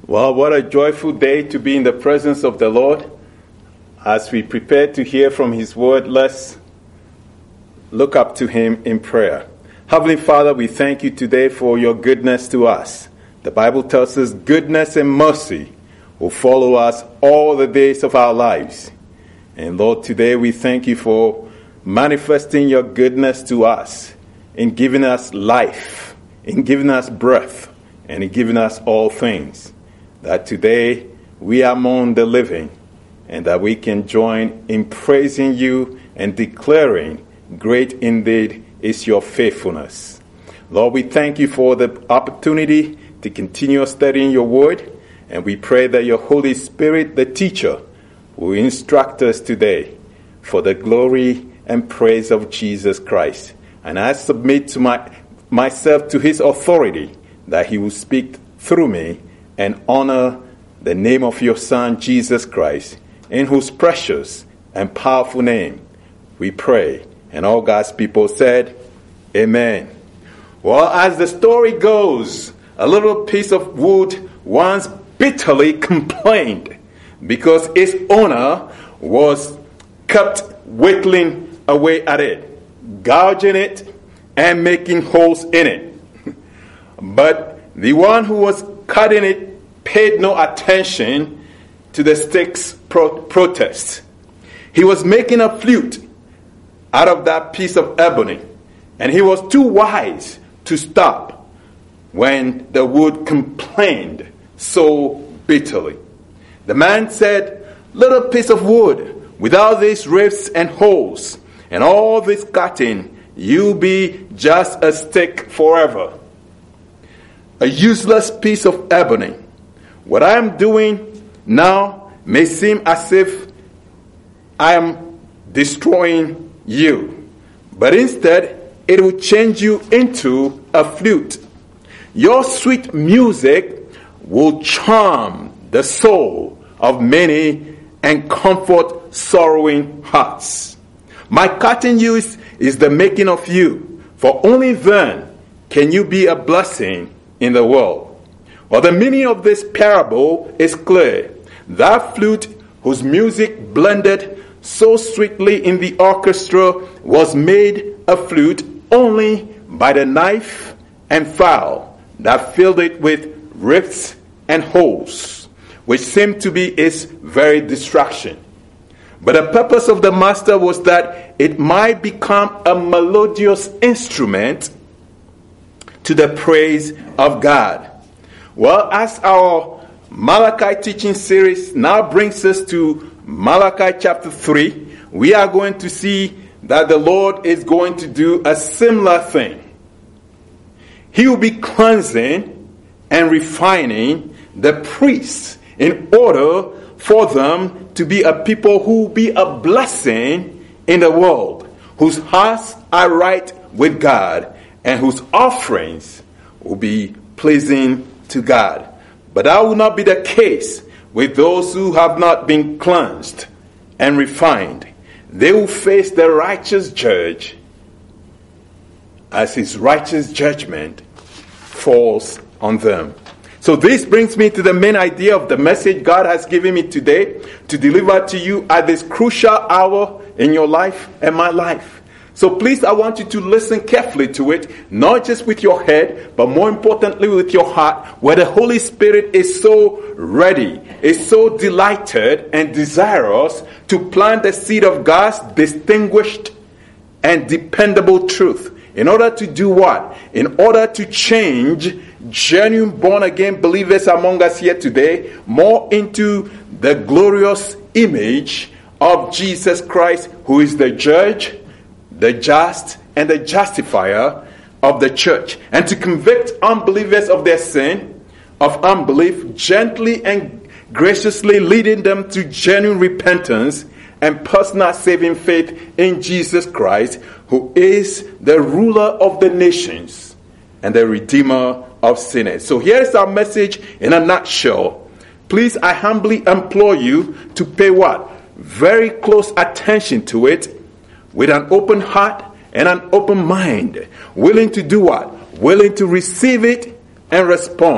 Well, what a joyful day to be in the presence of the Lord. As we prepare to hear from His word, let's look up to Him in prayer. Heavenly Father, we thank you today for your goodness to us. The Bible tells us goodness and mercy will follow us all the days of our lives. And Lord, today we thank you for manifesting your goodness to us in giving us life, in giving us breath, and in giving us all things. That today we are among the living, and that we can join in praising you and declaring, great indeed is your faithfulness. Lord, we thank you for the opportunity to continue studying your word, and we pray that your Holy Spirit, the teacher, will instruct us today for the glory and praise of Jesus Christ. And I submit to myself to his authority, that he will speak through me and honor the name of your Son, Jesus Christ, in whose precious and powerful name we pray. And all God's people said, Amen. Well, as the story goes, a little piece of wood once bitterly complained because its owner was kept whittling away at it, gouging it, and making holes in it. But the one who was cutting it paid no attention to the stick's protest. He was making a flute out of that piece of ebony, and he was too wise to stop when the wood complained so bitterly. The man said, "Little piece of wood, without these rifts and holes, and all this cutting, you'll be just a stick forever. A useless piece of ebony. What I am doing now may seem as if I am destroying you, but instead it will change you into a flute. Your sweet music will charm the soul of many and comfort sorrowing hearts. My cutting you is the making of you, for only then can you be a blessing in the world." Well, the meaning of this parable is clear. That flute, whose music blended so sweetly in the orchestra, was made a flute only by the knife and file that filled it with rifts and holes, which seemed to be its very destruction. But the purpose of the master was that it might become a melodious instrument to the praise of God. Well, as our Malachi teaching series now brings us to Malachi chapter 3, we are going to see that the Lord is going to do a similar thing. He will be cleansing and refining the priests in order for them to be a people who will be a blessing in the world, whose hearts are right with God, and whose offerings will be pleasing to God. But that will not be the case with those who have not been cleansed and refined. They will face the righteous judge as his righteous judgment falls on them. So this brings me to the main idea of the message God has given me today to deliver to you at this crucial hour in your life and my life. So please, I want you to listen carefully to it, not just with your head, but more importantly with your heart, where the Holy Spirit is so ready, is so delighted and desirous to plant the seed of God's distinguished and dependable truth. In order to do what? In order to change genuine born-again believers among us here today more into the glorious image of Jesus Christ, who is the judge, the just, and the justifier of the church, and to convict unbelievers of their sin, of unbelief, gently and graciously leading them to genuine repentance and personal saving faith in Jesus Christ, who is the ruler of the nations and the redeemer of sinners. So here's our message in a nutshell. Please, I humbly implore you to pay what? Very close attention to it, with an open heart and an open mind, willing to do what? Willing to receive it and respond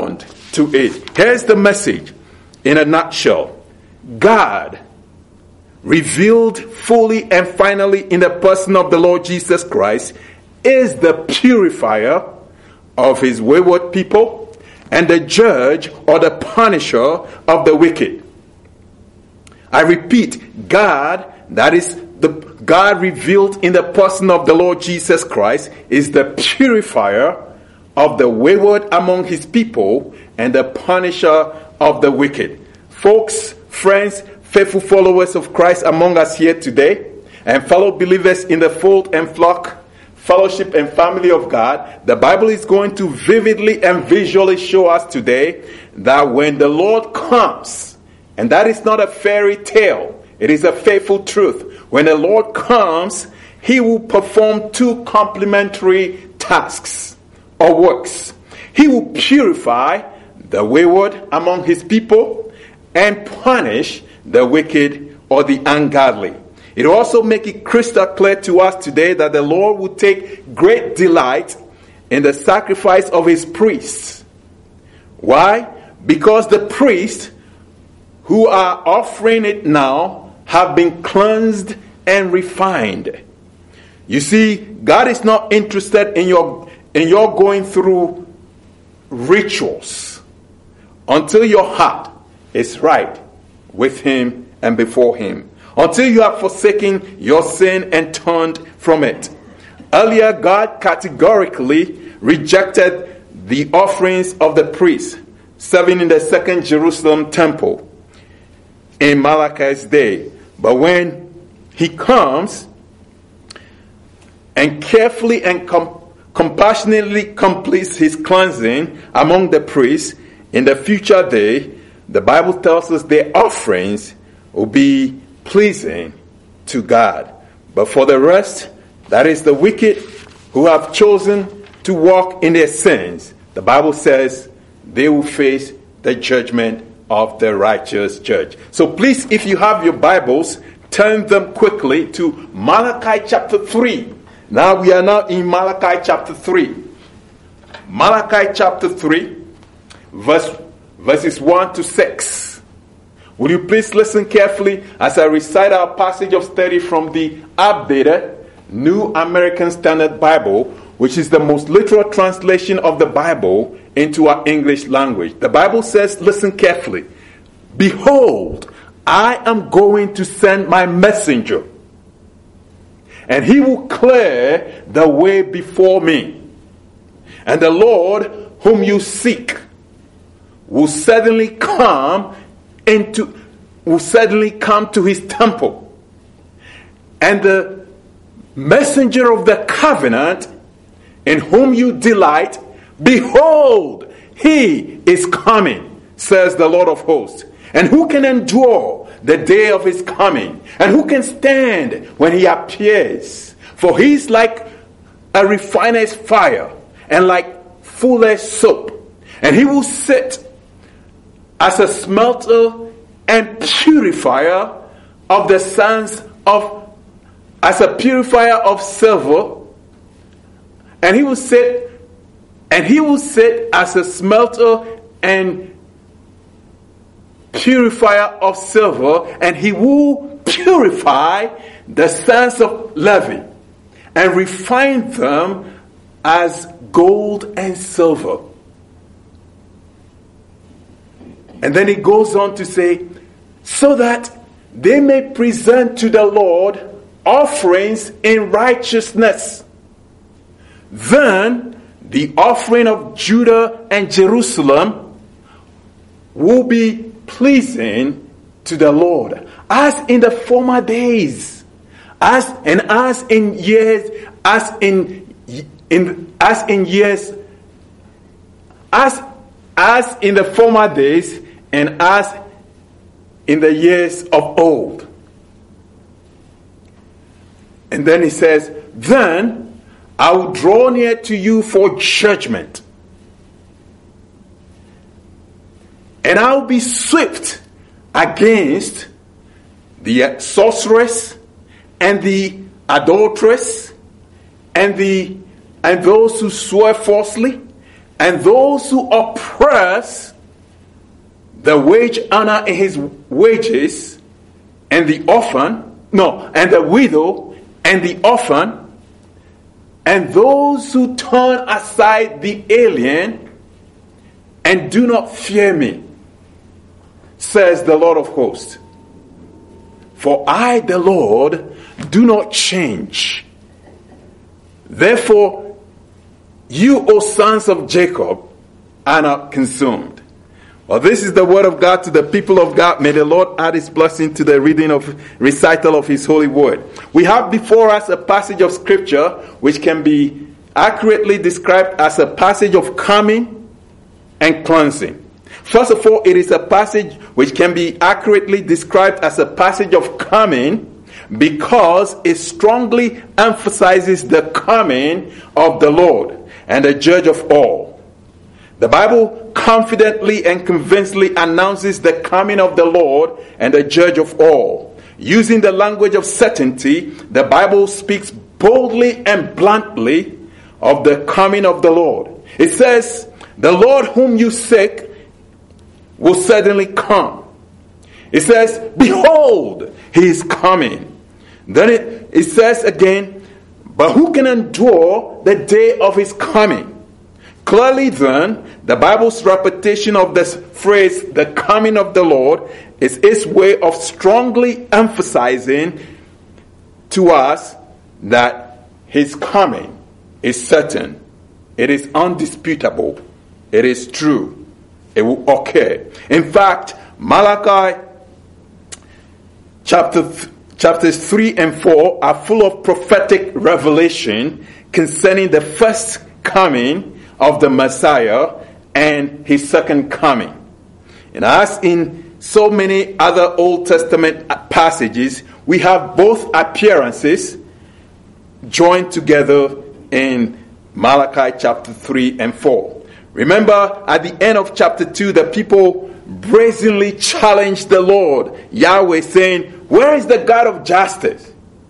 to it. Here's the message in a nutshell. God, revealed fully and finally in the person of the Lord Jesus Christ, is the purifier of his wayward people and the judge or the punisher of the wicked. I repeat, God, that is the God revealed in the person of the Lord Jesus Christ, is the purifier of the wayward among his people and the punisher of the wicked. Folks, friends, faithful followers of Christ among us here today, and fellow believers in the fold and flock, fellowship and family of God, the Bible is going to vividly and visually show us today that when the Lord comes, and that is not a fairy tale, it is a faithful truth. When the Lord comes, he will perform two complementary tasks or works. He will purify the wayward among his people and punish the wicked or the ungodly. It will also make it crystal clear to us today that the Lord will take great delight in the sacrifice of his priests. Why? Because the priests who are offering it now have been cleansed and refined. You see, God is not interested in your going through rituals until your heart is right with him and before him. Until you have forsaken your sin and turned from it. Earlier, God categorically rejected the offerings of the priests serving in the second Jerusalem temple in Malachi's day. But when he comes and carefully and compassionately completes his cleansing among the priests in the future day, the Bible tells us their offerings will be pleasing to God. But for the rest, that is the wicked who have chosen to walk in their sins, the Bible says they will face the judgment of the righteous judge. So please, if you have your Bibles, turn them quickly to Malachi chapter 3. Now we are now in Malachi chapter 3. Malachi chapter 3, verses 1 to 6. Will you please listen carefully as I recite our passage of study from the updated New American Standard Bible, which is the most literal translation of the Bible into our English language. The Bible says, listen carefully, "Behold, I am going to send my messenger, and he will clear the way before me. And the Lord whom you seek will certainly come to his temple. And the messenger of the covenant in whom you delight, behold, he is coming, says the Lord of hosts. And who can endure the day of his coming? And who can stand when he appears? For he is like a refiner's fire and like fuller's soap. And he will sit as a smelter and purifier of the sons of, as a purifier of silver. And he will sit as a smelter and purifier of silver, and he will purify the sons of Levi and refine them as gold and silver. And then he goes on to say, so that they may present to the Lord offerings in righteousness. Then the offering of Judah and Jerusalem will be pleasing to the Lord, as in the former days, as in the former days, and as in the years of old. And then he says, then I will draw near to you for judgment, and I will be swift against the sorceress and the adulteress and those who swear falsely and those who oppress the wage earner in his wages, and the widow and the orphan, and those who turn aside the alien and do not fear me, says the Lord of hosts. For I, the Lord, do not change. Therefore, you, O sons of Jacob, are not consumed. Well, this is the word of God to the people of God. May the Lord add his blessing to the recital of his holy word. We have before us a passage of scripture which can be accurately described as a passage of coming and cleansing. First of all, it is a passage which can be accurately described as a passage of coming because it strongly emphasizes the coming of the Lord and the judge of all. The Bible confidently and convincingly announces the coming of the Lord and the judge of all. Using the language of certainty, the Bible speaks boldly and bluntly of the coming of the Lord. It says, the Lord whom you seek will certainly come. It says, behold, he is coming. Then it says again, but who can endure the day of his coming? Clearly then, the Bible's repetition of this phrase, the coming of the Lord, is its way of strongly emphasizing to us that his coming is certain. It is undisputable. It is true. It will occur. In fact, Malachi chapters 3 and 4 are full of prophetic revelation concerning the first coming of the Messiah and his second coming. And as in so many other Old Testament passages, we have both appearances joined together in Malachi chapter 3 and 4. Remember, at the end of chapter 2, the people brazenly challenged the Lord, Yahweh, saying, where is the God of justice?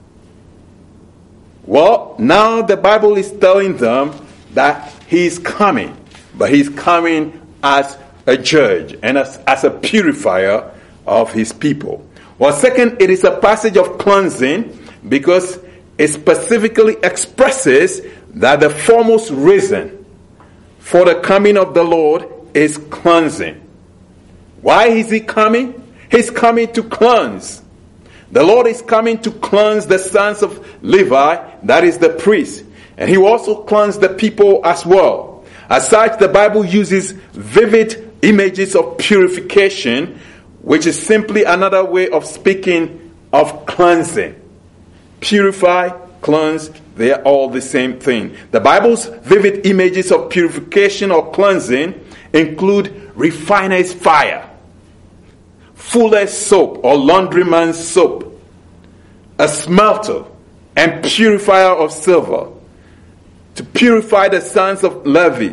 Well, now the Bible is telling them that he is coming, but he's coming as a judge and as a purifier of his people. Well, second, it is a passage of cleansing because it specifically expresses that the foremost reason for the coming of the Lord is cleansing. Why is he coming? He's coming to cleanse. The Lord is coming to cleanse the sons of Levi, that is the priest. And he will also cleanse the people as well. As such, the Bible uses vivid images of purification, which is simply another way of speaking of cleansing. Purify, cleanse, they are all the same thing. The Bible's vivid images of purification or cleansing include refiner's fire, fuller's soap or laundryman's soap, a smelter and purifier of silver, to purify the sons of Levi,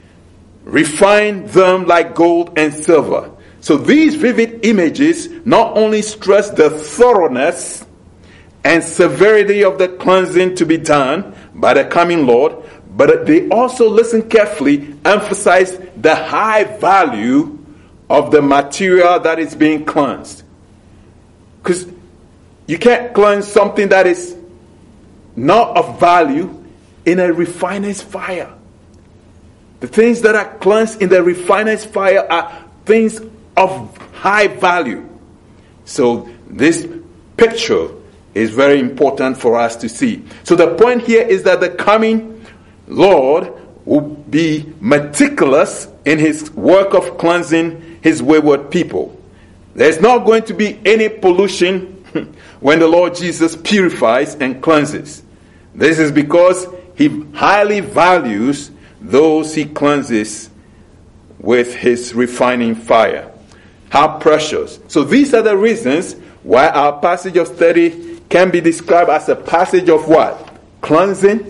refine them like gold and silver. So these vivid images not only stress the thoroughness and severity of the cleansing to be done by the coming Lord, but they also, listen carefully, emphasize the high value of the material that is being cleansed. Because you can't cleanse something that is not of value in a refiner's fire. The things that are cleansed in the refiner's fire are things of high value. So this picture is very important for us to see. So the point here is that the coming Lord will be meticulous in his work of cleansing his wayward people. There's not going to be any pollution when the Lord Jesus purifies and cleanses. This is because he highly values those he cleanses with his refining fire. How precious. So these are the reasons why our passage of study can be described as a passage of what? Cleansing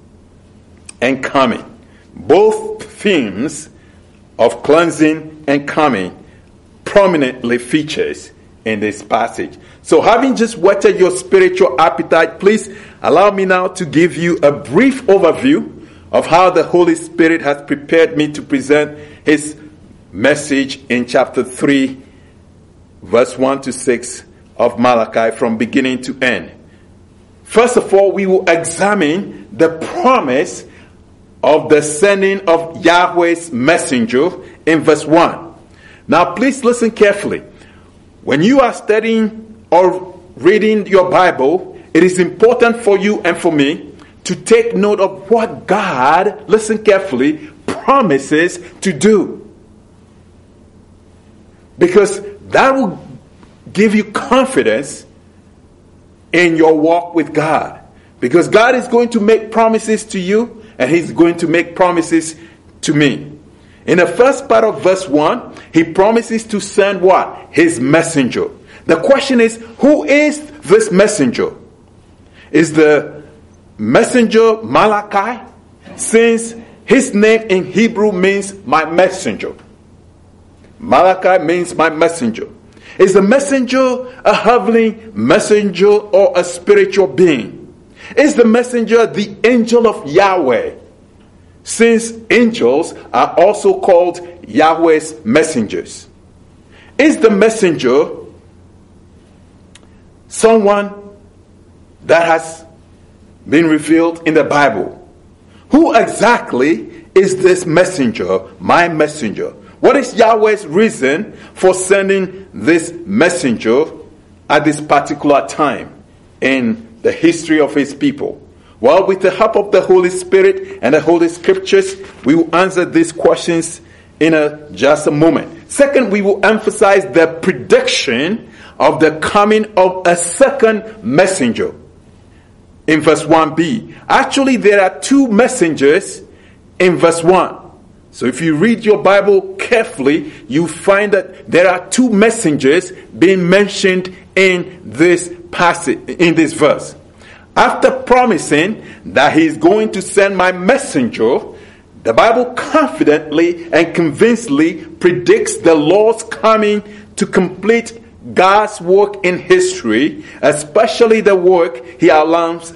and coming. Both themes of cleansing and coming prominently features in this passage. So having just whetted your spiritual appetite, please allow me now to give you a brief overview of how the Holy Spirit has prepared me to present his message in chapter 3, verse 1 to 6 of Malachi from beginning to end. First of all, we will examine the promise of the sending of Yahweh's messenger in verse 1. Now, please listen carefully. When you are studying or reading your Bible, it is important for you and for me to take note of what God, listen carefully, promises to do. Because that will give you confidence in your walk with God. Because God is going to make promises to you, and He's going to make promises to me. In the first part of verse 1, He promises to send what? His messenger. The question is, who is this messenger? Is the messenger Malachi? Since his name in Hebrew means my messenger. Malachi means my messenger. Is the messenger a heavenly messenger or a spiritual being? Is the messenger the angel of Yahweh? Since angels are also called Yahweh's messengers. Is the messenger someone that has been revealed in the Bible? Who exactly is this messenger, my messenger? What is Yahweh's reason for sending this messenger at this particular time in the history of His people? Well, with the help of the Holy Spirit and the Holy Scriptures, we will answer these questions in just a moment. Second, we will emphasize the prediction of the coming of a second messenger in verse 1b. Actually, there are two messengers in verse 1. So if you read your Bible carefully, you find that there are two messengers being mentioned in this passage, in this verse. After promising that He is going to send my messenger, the Bible confidently and convincingly predicts the Lord's coming to complete God's work in history, especially the work He outlines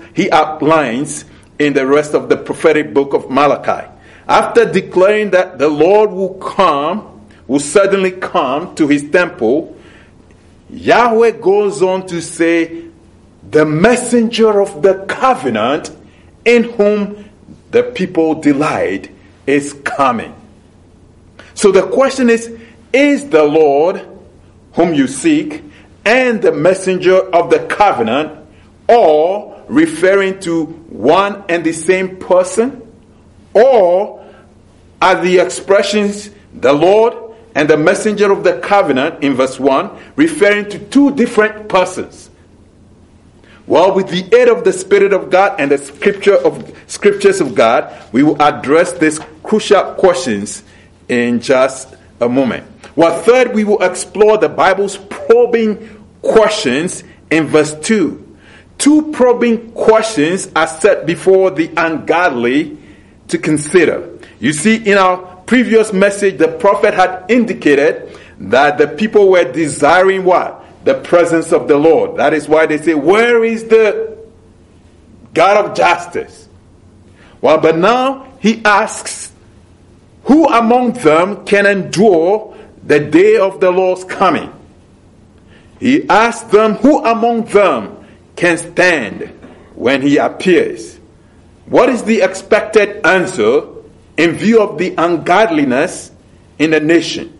in the rest of the prophetic book of Malachi. After declaring that the Lord will suddenly come to His temple, Yahweh goes on to say, the messenger of the covenant in whom the people delight is coming. So the question is the Lord whom you seek and the messenger of the covenant all referring to one and the same person? Or are the expressions the Lord and the messenger of the covenant in verse 1 referring to two different persons? Well, with the aid of the Spirit of God and the scriptures of God, we will address these crucial questions in just a moment. Well, third, we will explore the Bible's probing questions in verse 2. Two probing questions are set before the ungodly to consider. You see, in our previous message, the prophet had indicated that the people were desiring what? The presence of the Lord. That is why they say, where is the God of justice? Well, but now he asks, who among them can endure the day of the Lord's coming? He asks them, who among them can stand when He appears? What is the expected answer in view of the ungodliness in the nation?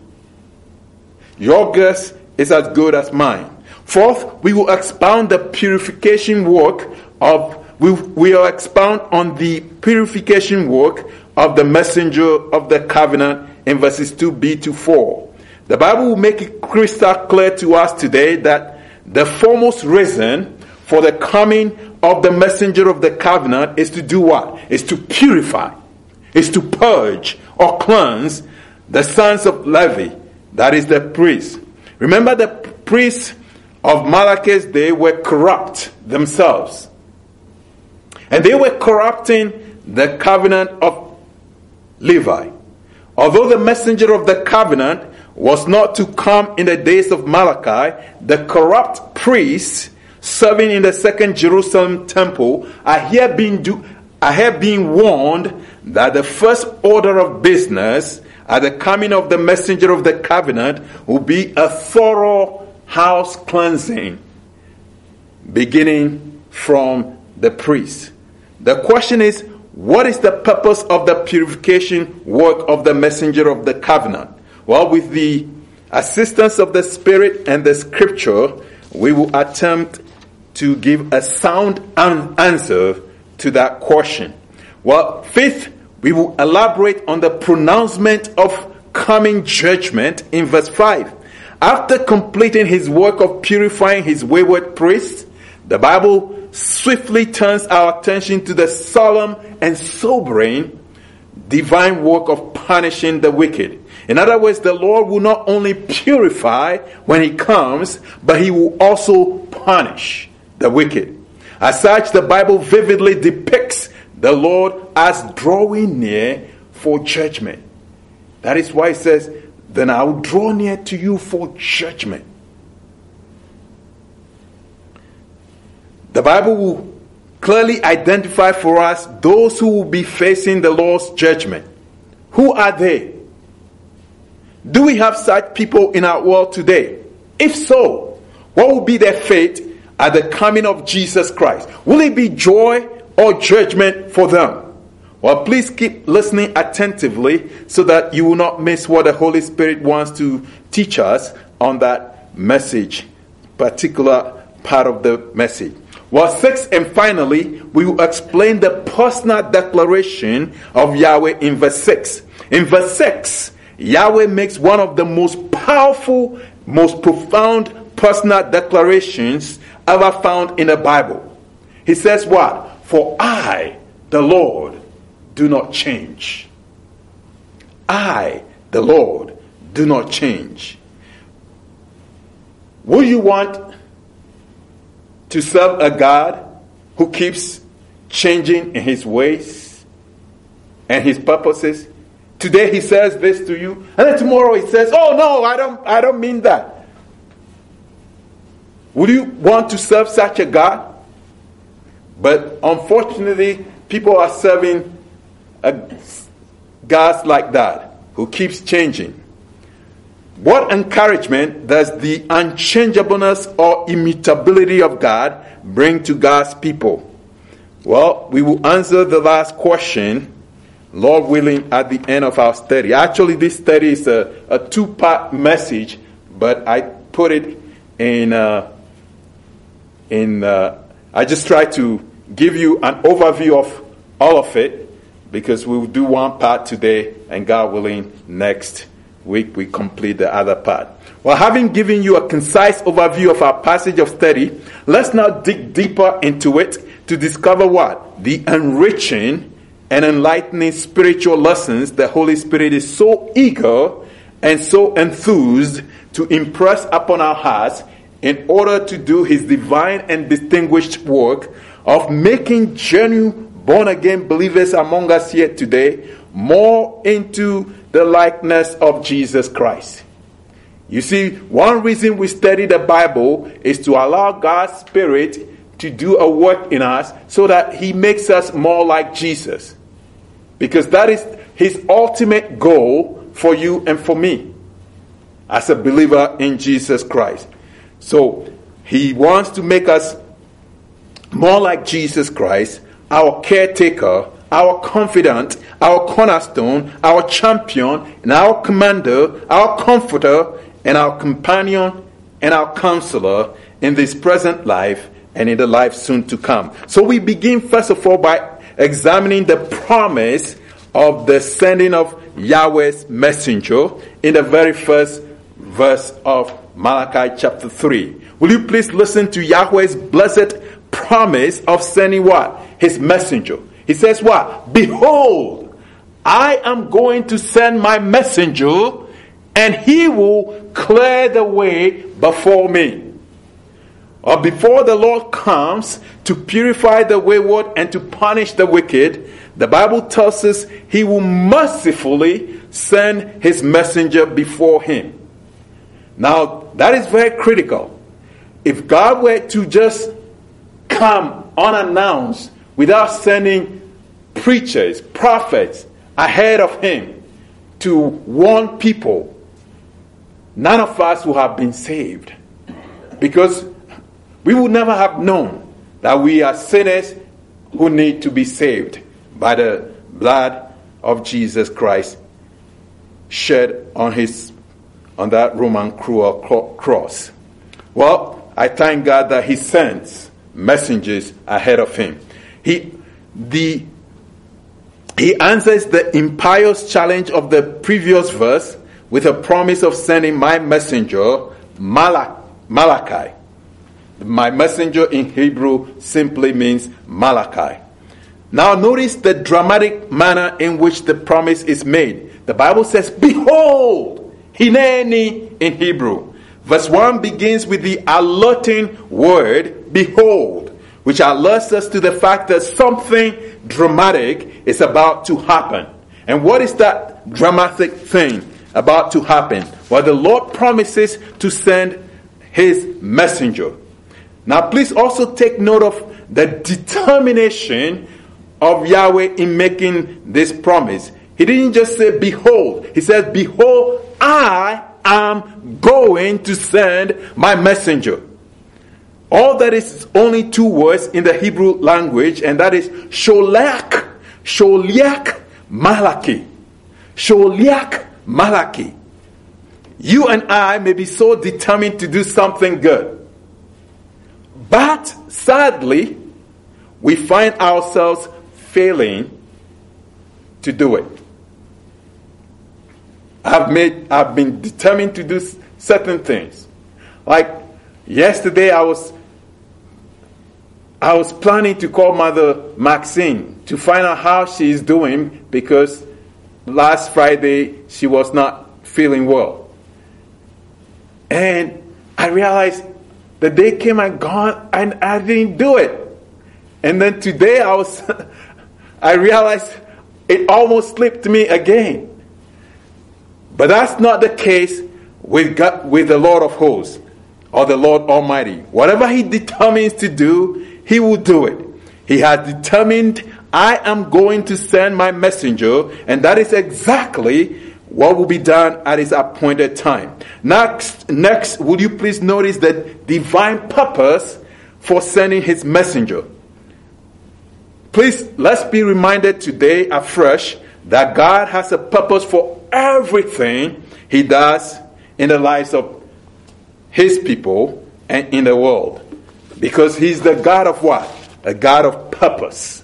Your guess is as good as mine. Fourth, we will expound the purification work we will expound on the purification work of the messenger of the covenant in verses 2b to 4. The Bible will make it crystal clear to us today that the foremost reason for the coming of the messenger of the covenant is to do what? Is to purify. Is to purge or cleanse the sons of Levi, that is the priests. Remember, the priests of Malachi's day were corrupt themselves. And they were corrupting the covenant of Levi. Although the messenger of the covenant was not to come in the days of Malachi, the corrupt priests serving in the second Jerusalem temple are here being warned that the first order of business at the coming of the messenger of the covenant will be a thorough house cleansing, beginning from the priest. The question is, what is the purpose of the purification work of the messenger of the covenant? Well, with the assistance of the Spirit and the Scripture, we will attempt to give a sound answer to that question. Well, fifth, we will elaborate on the pronouncement of coming judgment in verse 5. After completing his work of purifying his wayward priests, the Bible swiftly turns our attention to the solemn and sobering divine work of punishing the wicked. In other words, the Lord will not only purify when he comes, but he will also punish the wicked. As such, the Bible vividly depicts the Lord as drawing near for judgment. That is why it says, then I will draw near to you for judgment. The Bible will clearly identify for us those who will be facing the Lord's judgment. Who are they? Do we have such people in our world today? If so, what will be their fate at the coming of Jesus Christ? Will it be joy or judgment for them? Well, please keep listening attentively so that you will not miss what the Holy Spirit wants to teach us on that message, particular part of the message. Well, sixth and finally, we will explain the personal declaration of Yahweh in verse 6. In verse 6, Yahweh makes one of the most powerful, most profound personal declarations ever found in the Bible. He says what? For I, the Lord, do not change. I, the Lord, do not change. Will you want to serve a God who keeps changing in his ways and his purposes? Today he says this to you, and then tomorrow he says, oh no, I don't mean that. Would you want to serve such a God? But unfortunately, people are serving gods like that, who keeps changing. What encouragement does the unchangeableness or immutability of God bring to God's people? Well, we will answer the last question, Lord willing, at the end of our study. Actually, this study is a two-part message, but I put it I just try to give you an overview of all of it, because we will do one part today, and God willing, next week we complete the other part. Well, having given you a concise overview of our passage of study, let's now dig deeper into it to discover what? The enriching and enlightening spiritual lessons the Holy Spirit is so eager and so enthused to impress upon our hearts in order to do his divine and distinguished work of making genuine born-again believers among us here today more into the likeness of Jesus Christ. You see, one reason we study the Bible is to allow God's Spirit to do a work in us so that he makes us more like Jesus. Because that is his ultimate goal for you and for me as a believer in Jesus Christ. So he wants to make us more like Jesus Christ, our caretaker, our confidant, our cornerstone, our champion, and our commander, our comforter, and our companion, and our counselor in this present life and in the life soon to come. So we begin first of all by examining the promise of the sending of Yahweh's messenger in the very first verse of Malachi chapter 3. Will you please listen to Yahweh's blessed promise of sending what? His messenger. He says what? Behold, I am going to send my messenger, and he will clear the way before me. Or before the Lord comes to purify the wayward and to punish the wicked, the Bible tells us he will mercifully send his messenger before him. Now, that is very critical. If God were to just come unannounced without sending preachers, prophets ahead of him to warn people, none of us would have been saved. Because we would never have known that we are sinners who need to be saved by the blood of Jesus Christ shed on that Roman cruel cross. Well, I thank God that he sends messengers ahead of him. He answers the impious challenge of the previous verse with a promise of sending my messenger, Malachi. My messenger in Hebrew simply means Malachi. Now notice the dramatic manner in which the promise is made. The Bible says, behold, hineni in Hebrew. Verse 1 begins with the alerting word, behold, which alerts us to the fact that something dramatic is about to happen. And what is that dramatic thing about to happen? Well, the Lord promises to send his messenger. Now, please also take note of the determination of Yahweh in making this promise. He didn't just say, behold. He said, behold, I am going to send my messenger. All that is only two words in the Hebrew language, and that is Sholiach, Malachi. Sholiach, Malachi. You and I may be so determined to do something good, but sadly, we find ourselves failing to do it. I've been determined to do certain things. Like yesterday, I was planning to call Mother Maxine to find out how she is doing, because last Friday she was not feeling well. And I realized the day came and gone and I didn't do it. And then today I realized it almost slipped me again. But that's not the case with God, with the Lord of hosts or the Lord Almighty. Whatever he determines to do, he will do it. He has determined, I am going to send my messenger, and that is exactly what will be done at his appointed time. Next, would you please notice the divine purpose for sending his messenger? Please, let's be reminded today afresh that God has a purpose for everything he does in the lives of his people and in the world. Because he's the God of what? A God of purpose.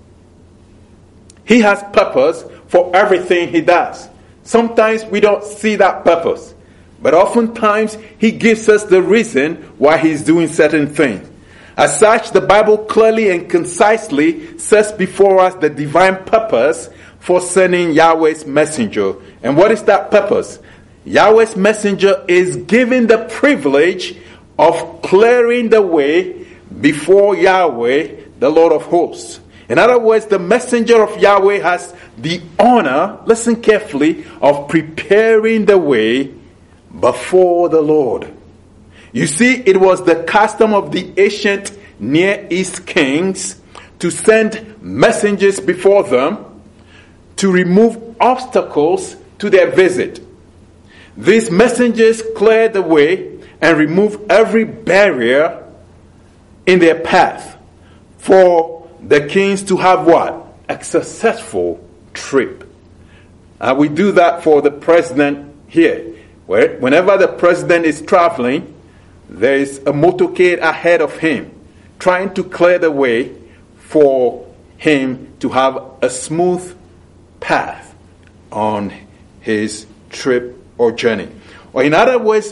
He has purpose for everything he does. Sometimes we don't see that purpose, but oftentimes he gives us the reason why he's doing certain things. As such, the Bible clearly and concisely sets before us the divine purpose for sending Yahweh's messenger. And what is that purpose? Yahweh's messenger is given the privilege of clearing the way before Yahweh, the Lord of hosts. In other words, the messenger of Yahweh has the honor, listen carefully, of preparing the way before the Lord. You see, it was the custom of the ancient Near East kings to send messengers before them to remove obstacles to their visit. These messengers cleared the way and removed every barrier in their path for the kings to have what? A successful trip. We do that for the president here. Whenever the president is traveling, there is a motorcade ahead of him trying to clear the way for him to have a smooth path on his trip or journey. Or in other words,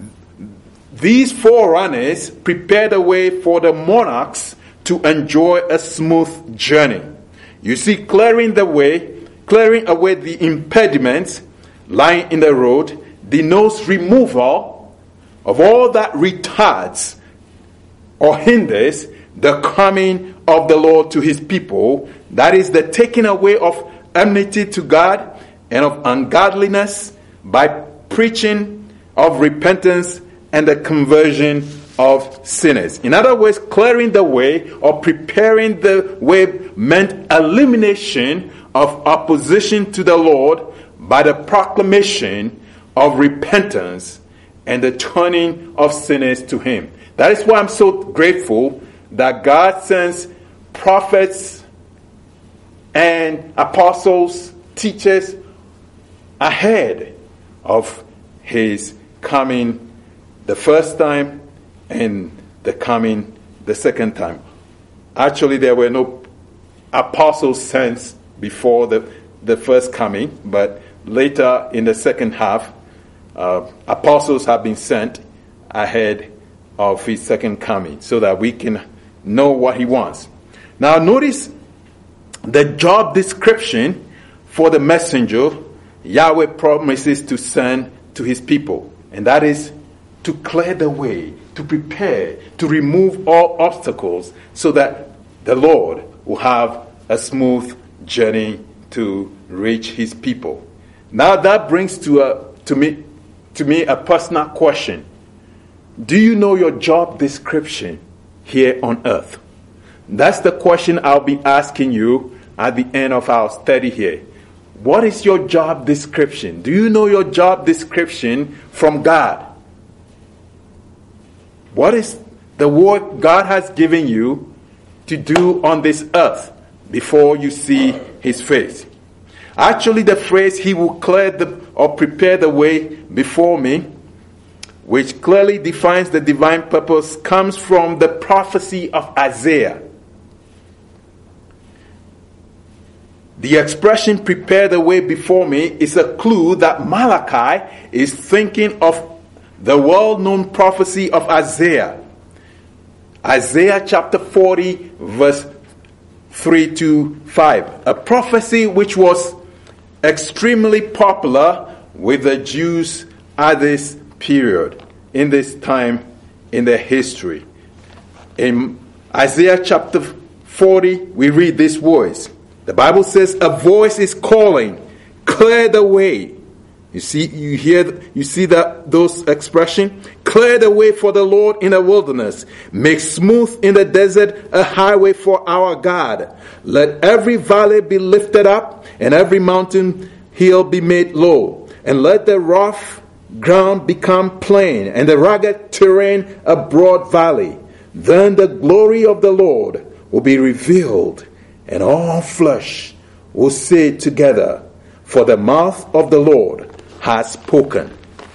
these forerunners prepare the way for the monarchs to enjoy a smooth journey. You see, clearing away the impediments lying in the road denotes removal of all that retards or hinders the coming of the Lord to his people. That is the taking away of enmity to God and of ungodliness by preaching of repentance and the conversion of sinners. In other words, clearing the way or preparing the way meant elimination of opposition to the Lord by the proclamation of repentance and the turning of sinners to him. That is why I'm so grateful that God sends prophets and apostles, teachers ahead of his coming the first time and the coming the second time. Actually, there were no apostles sent before the first coming, but later in the second half, apostles have been sent ahead of his second coming so that we can know what he wants. Now notice the job description for the messenger Yahweh promises to send to his people, and that is to clear the way, to prepare, to remove all obstacles so that the Lord will have a smooth journey to reach his people. Now that brings to me a personal question. Do you know your job description here on earth? That's the question I'll be asking you at the end of our study here. What is your job description? Do you know your job description from God? What is the work God has given you to do on this earth before you see his face? Actually, the phrase, he will clear or prepare the way before me, which clearly defines the divine purpose, comes from the prophecy of Isaiah. The expression, prepare the way before me, is a clue that Malachi is thinking of the well-known prophecy of Isaiah. Isaiah chapter 40, verse 3 to 5. A prophecy which was extremely popular with the Jews at this period, in this time in their history. In Isaiah chapter 40, we read these words. The Bible says, a voice is calling, clear the way. You see those expressions? Clear the way for the Lord in the wilderness. Make smooth in the desert a highway for our God. Let every valley be lifted up and every mountain hill be made low. And let the rough ground become plain and the rugged terrain a broad valley. Then the glory of the Lord will be revealed, and all flesh will see it together, for the mouth of the Lord has spoken.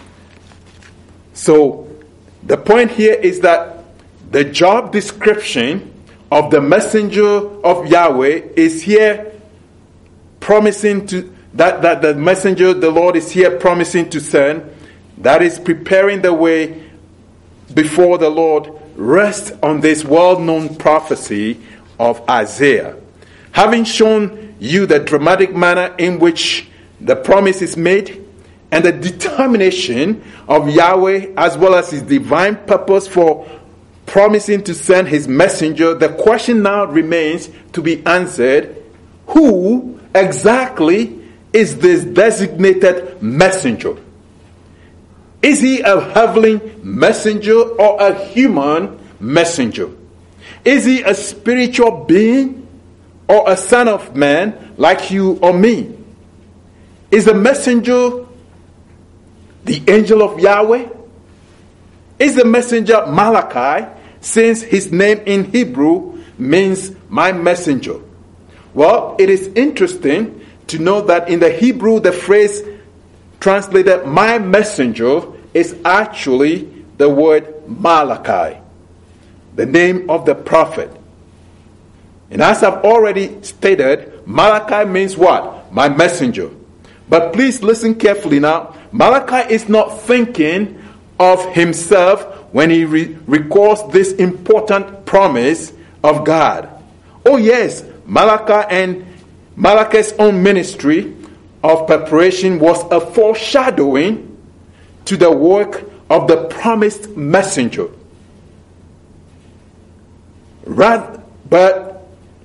So the point here is that the job description of the messenger of Yahweh is here promising to that the messenger the Lord is here promising to send, that is preparing the way before the Lord, rests on this well-known prophecy of Isaiah. Having shown you the dramatic manner in which the promise is made and the determination of Yahweh as well as his divine purpose for promising to send his messenger, the question now remains to be answered: who exactly is this designated messenger? Is he a heavenly messenger or a human messenger? Is he a spiritual being or a son of man like you or me? Is the messenger the angel of Yahweh? Is the messenger Malachi, since his name in Hebrew means my messenger? Well, it is interesting to know that in the Hebrew, the phrase translated my messenger is actually the word Malachi, the name of the prophet. And as I've already stated, Malachi means what? My messenger. But please listen carefully now. Malachi is not thinking of himself when he records this important promise of God. Oh yes, Malachi and Malachi's own ministry of preparation was a foreshadowing to the work of the promised messenger. But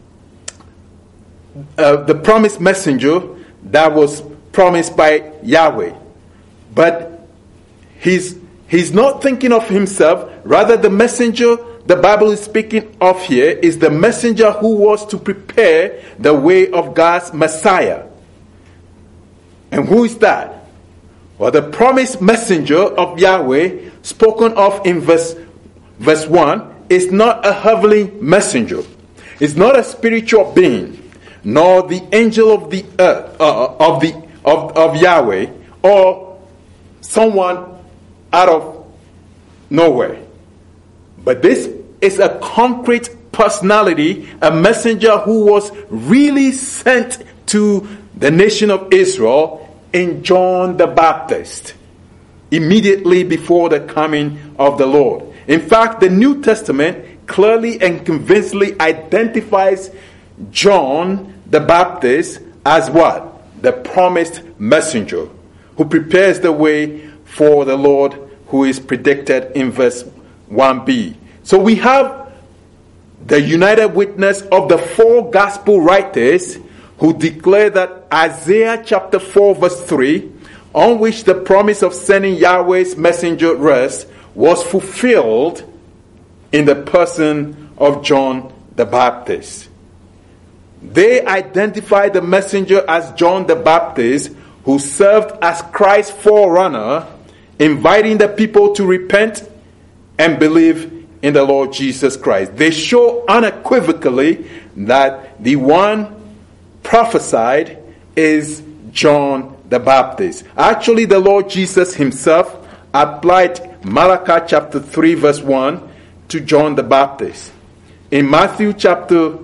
the promised messenger that was promised by Yahweh. But he's not thinking of himself. Rather, the messenger the Bible is speaking of here is the messenger who was to prepare the way of God's Messiah. And who is that? Well, the promised messenger of Yahweh, spoken of in verse 1, is not a heavenly messenger. It's not a spiritual being, nor the angel of the earth, of Yahweh, or someone out of nowhere. But this is a concrete personality, a messenger who was really sent to the nation of Israel in John the Baptist, immediately before the coming of the Lord. In fact, the New Testament clearly and convincingly identifies John the Baptist as what? The promised messenger who prepares the way for the Lord, who is predicted in verse 1b. So we have the united witness of the four gospel writers who declare that Isaiah chapter 4 verse 3, on which the promise of sending Yahweh's messenger rests, was fulfilled in the person of John the Baptist. They identify the messenger as John the Baptist, who served as Christ's forerunner, inviting the people to repent and believe in the Lord Jesus Christ. They show unequivocally that the one prophesied is John the Baptist. Actually, the Lord Jesus himself applied Malachi chapter 3 verse 1 to John the Baptist. In Matthew chapter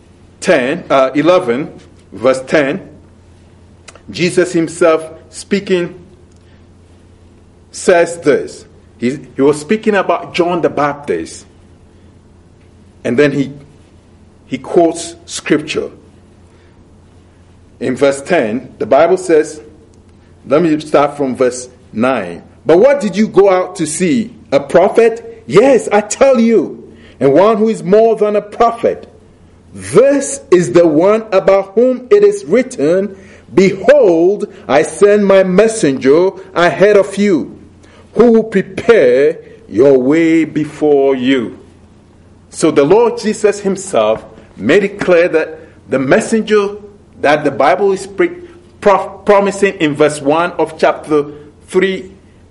11 verse 10, Jesus himself speaking says this. He was speaking about John the Baptist, and then he quotes scripture. In verse 10, the Bible says, let me start from verse 9. But what did you go out to see? A prophet? Yes, I tell you, and one who is more than a prophet. This is the one about whom it is written, behold, I send my messenger ahead of you, who will prepare your way before you. So the Lord Jesus himself made it clear that the messenger that the Bible is promising in verse 1 of chapter 3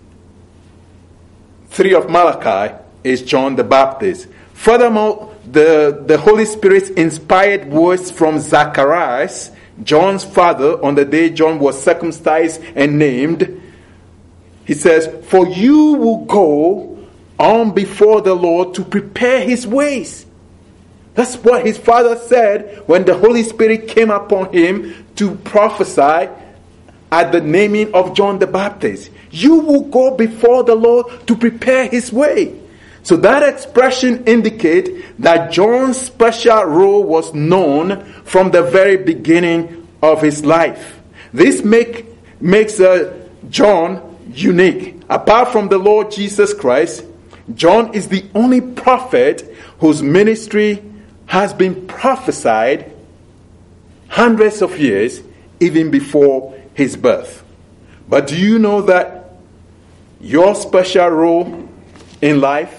of Malachi is John the Baptist. Furthermore, the Holy Spirit's inspired words from Zacharias, John's father, on the day John was circumcised and named, he says, for you will go on before the Lord to prepare his ways. That's what his father said when the Holy Spirit came upon him to prophesy at the naming of John the Baptist. You will go before the Lord to prepare his way. So that expression indicates that John's special role was known from the very beginning of his life. This makes John unique. Apart from the Lord Jesus Christ, John is the only prophet whose ministry has been prophesied hundreds of years even before his birth. But do you know that your special role in life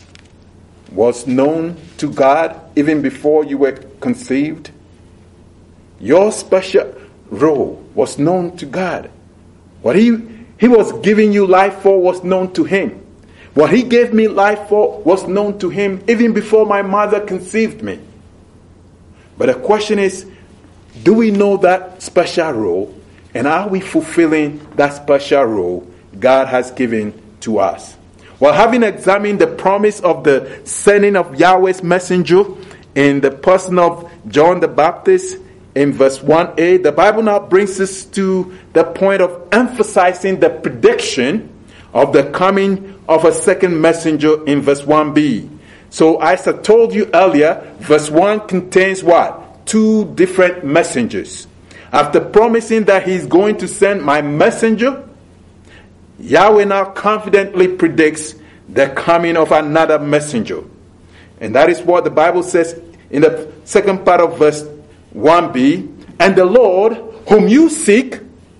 was known to God even before you were conceived? Your special role was known to God. What he was giving you life for was known to him. What he gave me life for was known to him even before my mother conceived me. But the question is, do we know that special role? And are we fulfilling that special role God has given to us? Well, having examined the promise of the sending of Yahweh's messenger in the person of John the Baptist in verse 1a, the Bible now brings us to the point of emphasizing the prediction of the coming of a second messenger in verse 1b. So as I told you earlier, verse 1 contains what? Two different messengers. After promising that he's going to send my messenger, Yahweh now confidently predicts the coming of another messenger. And that is what the Bible says in the second part of verse 1b. And the Lord, whom you seek,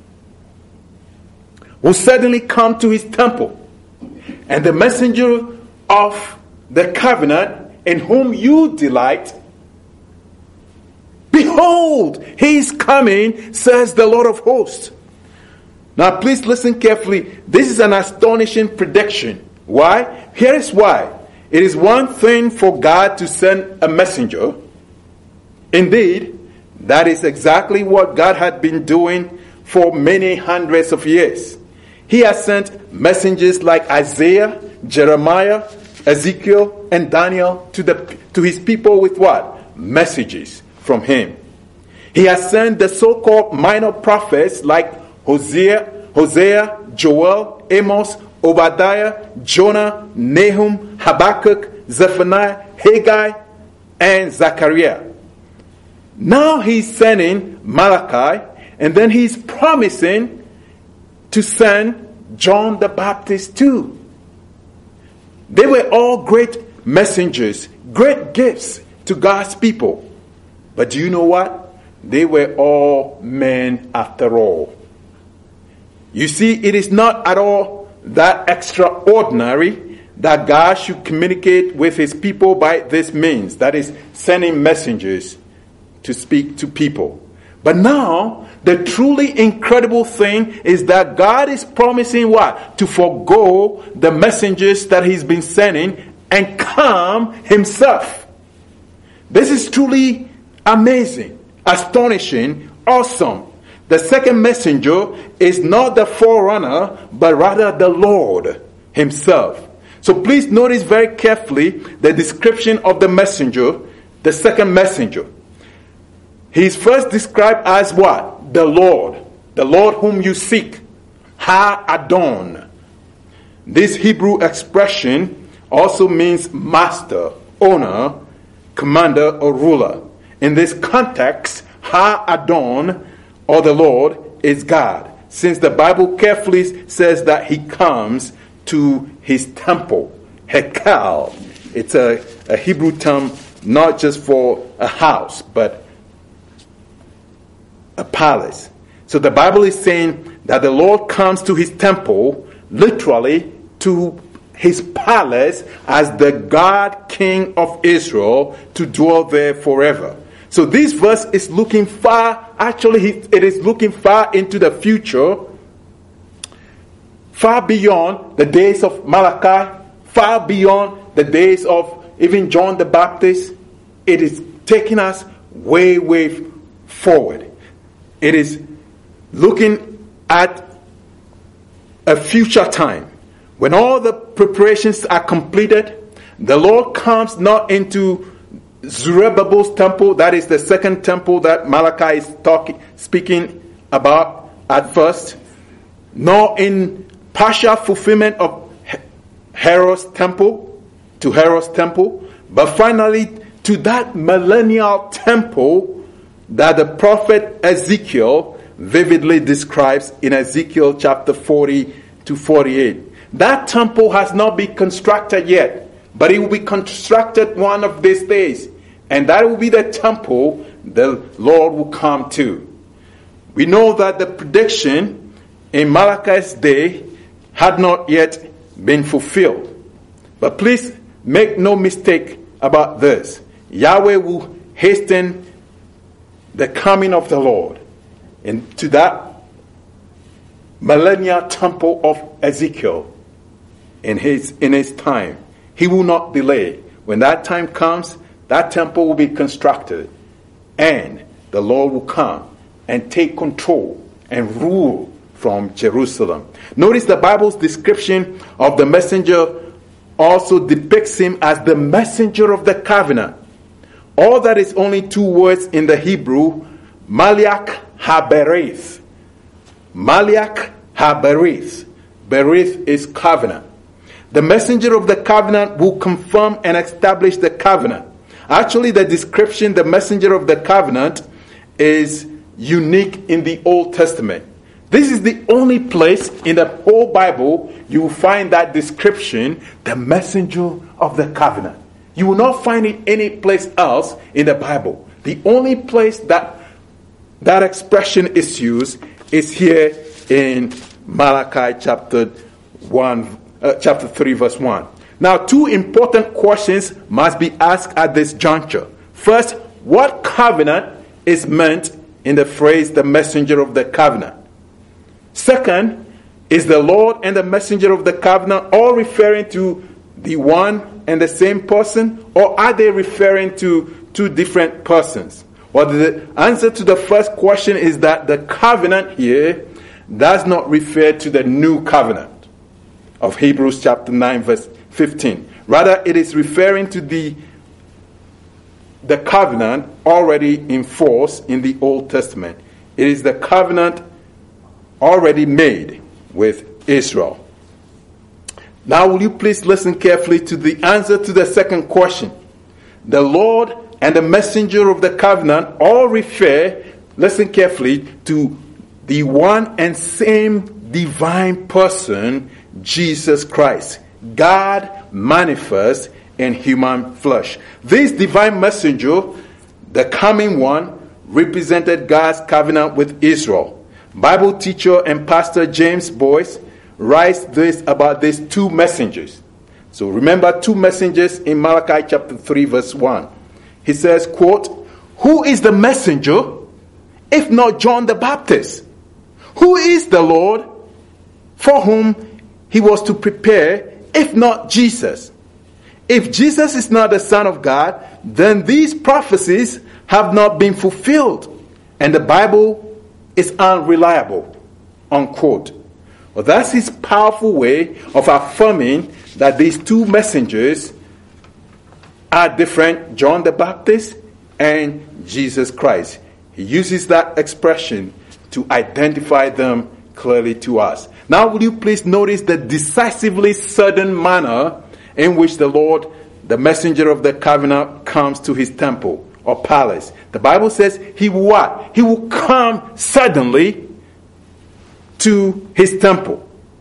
will suddenly come to his temple. And the messenger of the covenant in whom you delight, behold, he is coming, says the Lord of hosts. Now please listen carefully. This is an astonishing prediction. Why? Here is why. It is one thing for God to send a messenger. Indeed, that is exactly what God had been doing for many hundreds of years. He has sent messengers like Isaiah, Jeremiah, Ezekiel, and Daniel to his people with what? Messages from him. He has sent the so-called minor prophets like Hosea, Joel, Amos, Obadiah, Jonah, Nahum, Habakkuk, Zephaniah, Haggai, and Zechariah. Now he's sending Malachi, and then he's promising to send John the Baptist too. They were all great messengers, great gifts to God's people. But do you know what? They were all men after all. You see, it is not at all that extraordinary that God should communicate with his people by this means, that is, sending messengers to speak to people. But now, the truly incredible thing is that God is promising what? To forego the messengers that he's been sending and come himself. This is truly amazing, astonishing, awesome. The second messenger is not the forerunner, but rather the Lord himself. So please notice very carefully the description of the messenger, the second messenger. He is first described as what? The Lord whom you seek. Ha-Adon. This Hebrew expression also means master, owner, commander, or ruler. In this context, Ha-Adon, or the Lord, is God, since the Bible carefully says that he comes to his temple, Hekal. It's a Hebrew term not just for a house, but a palace. So the Bible is saying that the Lord comes to his temple, literally to his palace, as the God King of Israel, to dwell there forever. So this verse is looking far, it is looking far into the future, far beyond the days of Malachi, far beyond the days of even John the Baptist. It is taking us way, way forward. It is looking at a future time. When all the preparations are completed, the Lord comes not into Zerubbabel's temple, that is the second temple that Malachi is speaking about at first, nor in partial fulfillment of Herod's temple, but finally to that millennial temple that the prophet Ezekiel vividly describes in Ezekiel chapter 40 to 48. That temple has not been constructed yet, but it will be constructed one of these days. And that will be the temple the Lord will come to. We know that the prediction in Malachi's day had not yet been fulfilled. But please make no mistake about this. Yahweh will hasten the coming of the Lord into that millennial temple of Ezekiel in his time. He will not delay. When that time comes, that temple will be constructed, and the Lord will come and take control and rule from Jerusalem. Notice the Bible's description of the messenger also depicts him as the messenger of the covenant. All that is only two words in the Hebrew, Maliach HaBerith. Maliach HaBerith. Berith is covenant. The messenger of the covenant will confirm and establish the covenant. Actually, the description, the messenger of the covenant, is unique in the Old Testament. This is the only place in the whole Bible you will find that description, the messenger of the covenant. You will not find it any place else in the Bible. The only place that expression is used is here in Malachi chapter 3 verse 1. Now, two important questions must be asked at this juncture. First, what covenant is meant in the phrase the messenger of the covenant? Second, is the Lord and the messenger of the covenant all referring to the one and the same person, or are they referring to two different persons? Well, the answer to the first question is that the covenant here does not refer to the new covenant of Hebrews chapter 9 verse 15. Rather, it is referring to the covenant already in force in the Old Testament. It is the covenant already made with Israel. Now, will you please listen carefully to the answer to the second question? The Lord and the messenger of the covenant all refer, listen carefully, to the one and same divine person, Jesus Christ, God manifest in human flesh. This divine messenger, the coming one, represented God's covenant with Israel. Bible teacher and pastor James Boyce writes this about these two messengers. So remember two messengers in Malachi chapter 3 verse 1. He says, quote, "Who is the messenger if not John the Baptist? Who is the Lord for whom he was to prepare if not Jesus? If Jesus is not the Son of God, then these prophecies have not been fulfilled, and the Bible is unreliable." Unquote. Well, that's his powerful way of affirming that these two messengers are different, John the Baptist and Jesus Christ. He uses that expression to identify them clearly to us. Now, will you please notice the decisively certain manner in which the Lord, the messenger of the covenant, comes to his temple or palace? The Bible says he will what? He will come suddenly to his temple.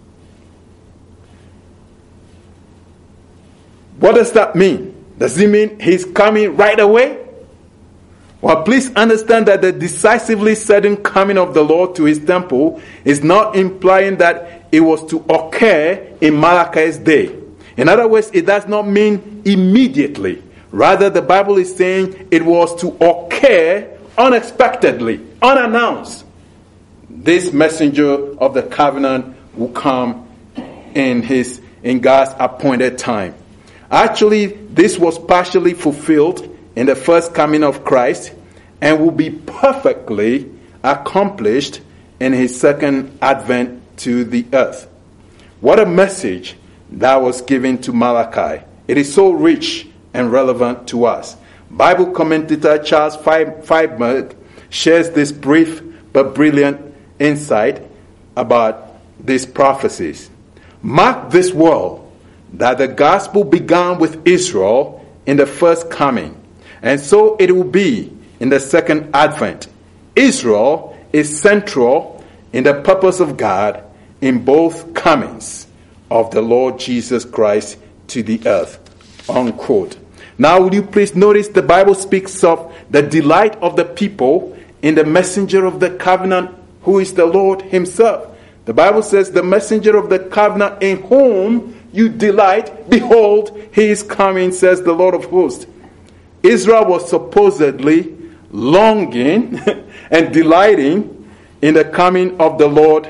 What does that mean? Does it mean he's coming right away? Well, please understand that the decisively sudden coming of the Lord to his temple is not implying that it was to occur in Malachi's day. In other words, it does not mean immediately. Rather, the Bible is saying it was to occur unexpectedly, unannounced. This messenger of the covenant will come in God's appointed time. Actually, this was partially fulfilled in the first coming of Christ and will be perfectly accomplished in his second advent to the earth. What a message that was given to Malachi. It is so rich and relevant to us. Bible commentator Charles Feiberg shares this brief but brilliant insight about these prophecies. Mark this well, that the gospel began with Israel in the first coming, and so it will be in the second advent. Israel is central in the purpose of God in both comings of the Lord Jesus Christ to the earth. Unquote. Now, will you please notice the Bible speaks of the delight of the people in the messenger of the covenant, who is the Lord himself. The Bible says, "The messenger of the covenant in whom you delight, behold, he is coming, says the Lord of hosts." Israel was supposedly longing and delighting in the coming of the Lord.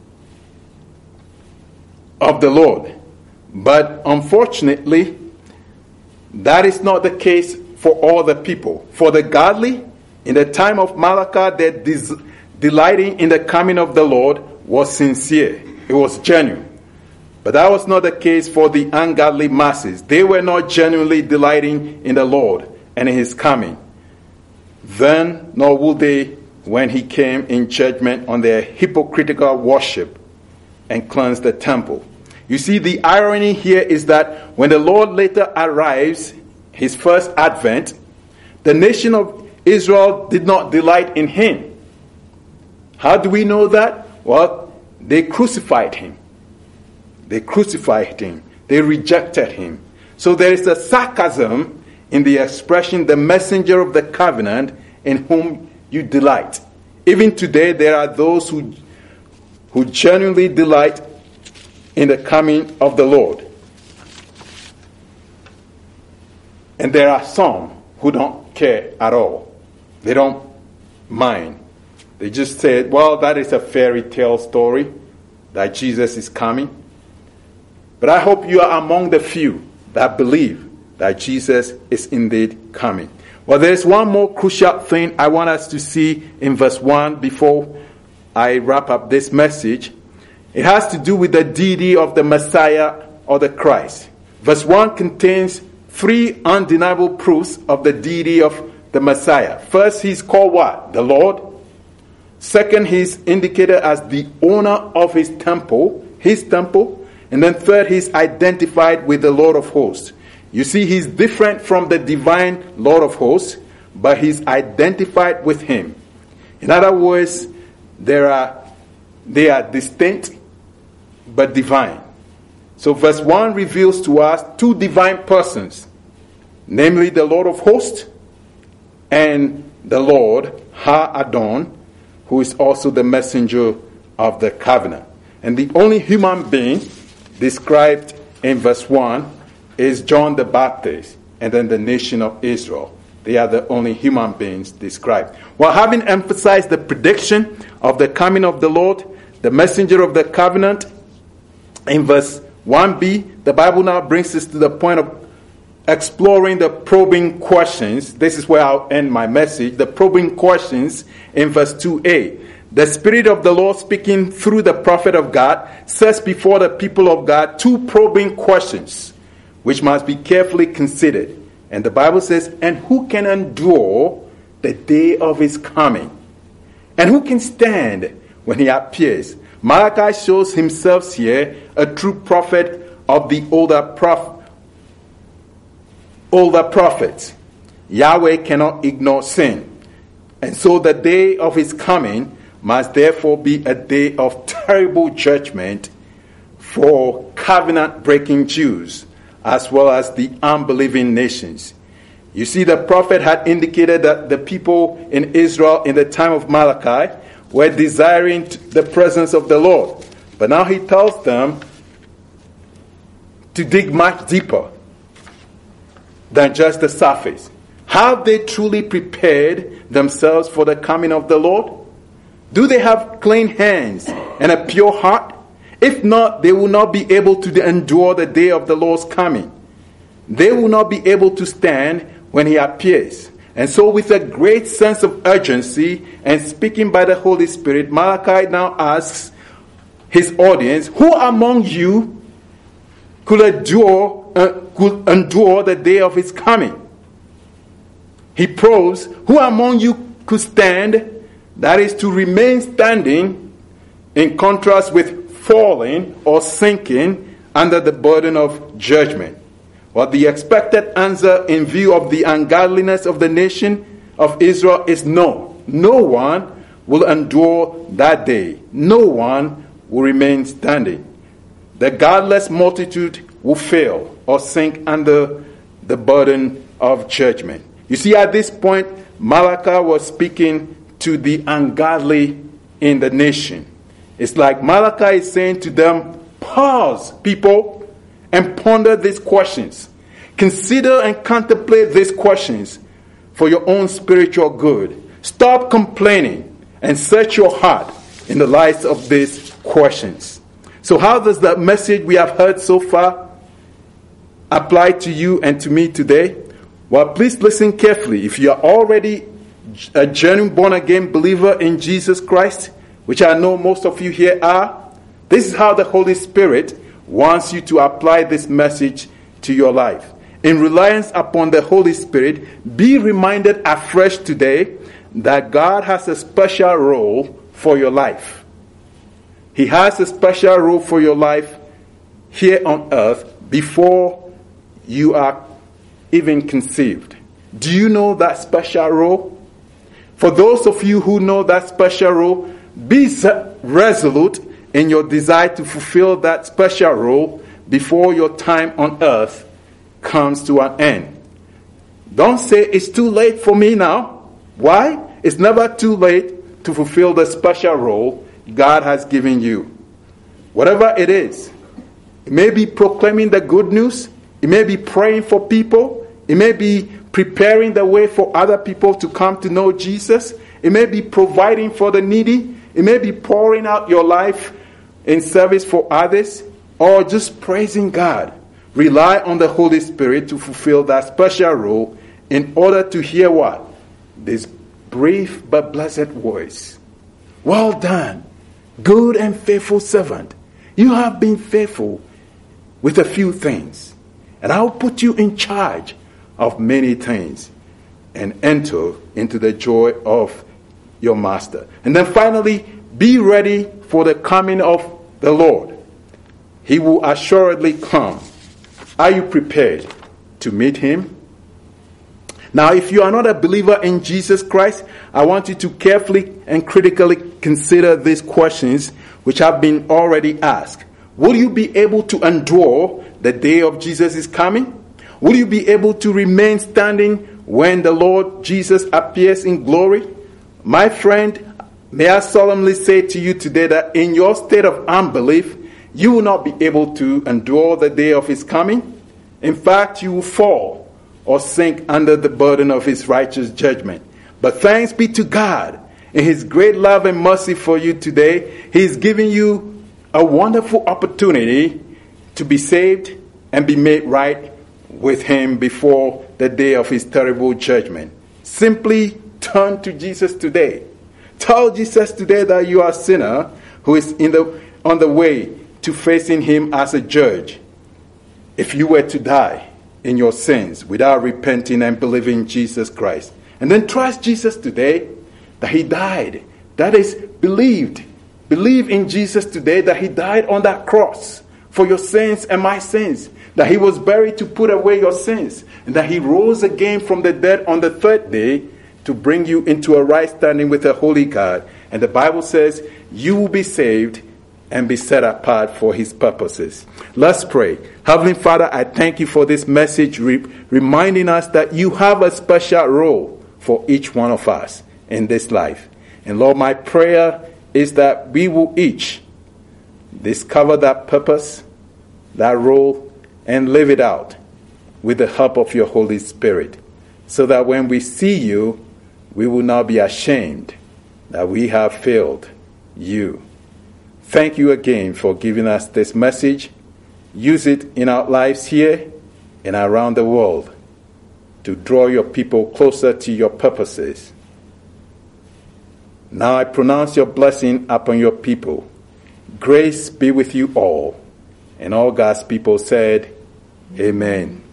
But unfortunately, that is not the case for all the people. For the godly, in the time of Malachi, their delighting in the coming of the Lord was sincere. It was genuine. But that was not the case for the ungodly masses. They were not genuinely delighting in the Lord and in his coming. Then, nor would they when he came in judgment on their hypocritical worship and cleansed the temple. You see, the irony here is that when the Lord later arrives, his first advent, the nation of Israel did not delight in him. How do we know that? Well, they crucified him. They crucified him. They rejected him. So there is a sarcasm in the expression, "the messenger of the covenant in whom you delight." Even today, there are those who genuinely delight in the coming of the Lord. And there are some who don't care at all. They don't mind They just said, well, that is a fairy tale story, that Jesus is coming. But I hope you are among the few that believe that Jesus is indeed coming. Well, there's one more crucial thing I want us to see in verse 1 before I wrap up this message. It has to do with the deity of the Messiah or the Christ. Verse 1 contains 3 undeniable proofs of the deity of the Messiah. First, he's called what? The Lord. Second, he's indicated as the owner of his temple. And then third, he's identified with the Lord of hosts. You see, he's different from the divine Lord of hosts, but he's identified with him. In other words, they are distinct but divine. So verse 1 reveals to us 2 divine persons, namely the Lord of hosts and the Lord Ha-Adon, who is also the messenger of the covenant. And the only human being described in verse 1 is John the Baptist and then the nation of Israel. They are the only human beings described. Well, having emphasized the prediction of the coming of the Lord, the messenger of the covenant, in verse 1b, the Bible now brings us to the point of exploring the probing questions. This is where I'll end my message. The probing questions in verse 2a. The Spirit of the Lord speaking through the prophet of God sets before the people of God 2 probing questions which must be carefully considered. And the Bible says, and who can endure the day of his coming? And who can stand when he appears? Malachi shows himself here a true prophet of the older prophets. Yahweh cannot ignore sin. And so the day of his coming must therefore be a day of terrible judgment for covenant-breaking Jews, as well as the unbelieving nations. You see, the prophet had indicated that the people in Israel in the time of Malachi were desiring the presence of the Lord. But now he tells them to dig much deeper than just the surface. Have they truly prepared themselves for the coming of the Lord? Do they have clean hands and a pure heart? If not, they will not be able to endure the day of the Lord's coming. They will not be able to stand when he appears. And so with a great sense of urgency and speaking by the Holy Spirit, Malachi now asks his audience, who among you could endure the day of his coming? He probes, who among you could stand, that is to remain standing, in contrast with falling or sinking under the burden of judgment. Well, the expected answer in view of the ungodliness of the nation of Israel is no. No one will endure that day. No one will remain standing. The godless multitude will fail or sink under the burden of judgment. You see, at this point, Malachi was speaking to the ungodly in the nation. It's like Malachi is saying to them, pause, people, and ponder these questions. Consider and contemplate these questions for your own spiritual good. Stop complaining and search your heart in the light of these questions. So how does the message we have heard so far apply to you and to me today? Well, please listen carefully. If you are already a genuine born-again believer in Jesus Christ, which I know most of you here are, this is how the Holy Spirit wants you to apply this message to your life. In reliance upon the Holy Spirit, be reminded afresh today that God has a special role for your life. He has a special role for your life here on earth before you are even conceived. Do you know that special role? For those of you who know that special role, be resolute in your desire to fulfill that special role before your time on earth comes to an end. Don't say it's too late for me now. Why? It's never too late to fulfill the special role God has given you. Whatever it is, it may be proclaiming the good news, it may be praying for people, it may be preparing the way for other people to come to know Jesus, It may be providing for the needy. It may be pouring out your life in service for others, or just praising God. Rely on the Holy Spirit to fulfill that special role in order to hear what? This brief but blessed voice. Well done, good and faithful servant. You have been faithful with a few things, and I'll put you in charge of many things, and enter into the joy of your master. And then finally, be ready for the coming of the Lord. He will assuredly come. Are you prepared to meet him? Now, if you are not a believer in Jesus Christ, I want you to carefully and critically consider these questions which have been already asked. Will you be able to endure the day of Jesus' coming? Will you be able to remain standing when the Lord Jesus appears in glory? My friend, may I solemnly say to you today that in your state of unbelief, you will not be able to endure the day of his coming. In fact, you will fall or sink under the burden of his righteous judgment. But thanks be to God, in his great love and mercy for you today, he is giving you a wonderful opportunity to be saved and be made right with him before the day of his terrible judgment. Simply turn to Jesus today. Tell Jesus today that you are a sinner who is on the way to facing him as a judge. If you were to die in your sins without repenting and believing in Jesus Christ, and then trust Jesus today that he died. That is, believe in Jesus today that he died on that cross for your sins and my sins, that he was buried to put away your sins, and that he rose again from the dead on the third day to bring you into a right standing with a holy God. And the Bible says you will be saved and be set apart for his purposes. Let's pray. Heavenly Father, I thank you for this message reminding us that you have a special role for each one of us in this life. And Lord, my prayer is that we will each discover that purpose, that role, and live it out with the help of your Holy Spirit, so that when we see you, we will not be ashamed that we have failed you. Thank you again for giving us this message. Use it in our lives here and around the world to draw your people closer to your purposes. Now I pronounce your blessing upon your people. Grace be with you all. And all God's people said, Amen.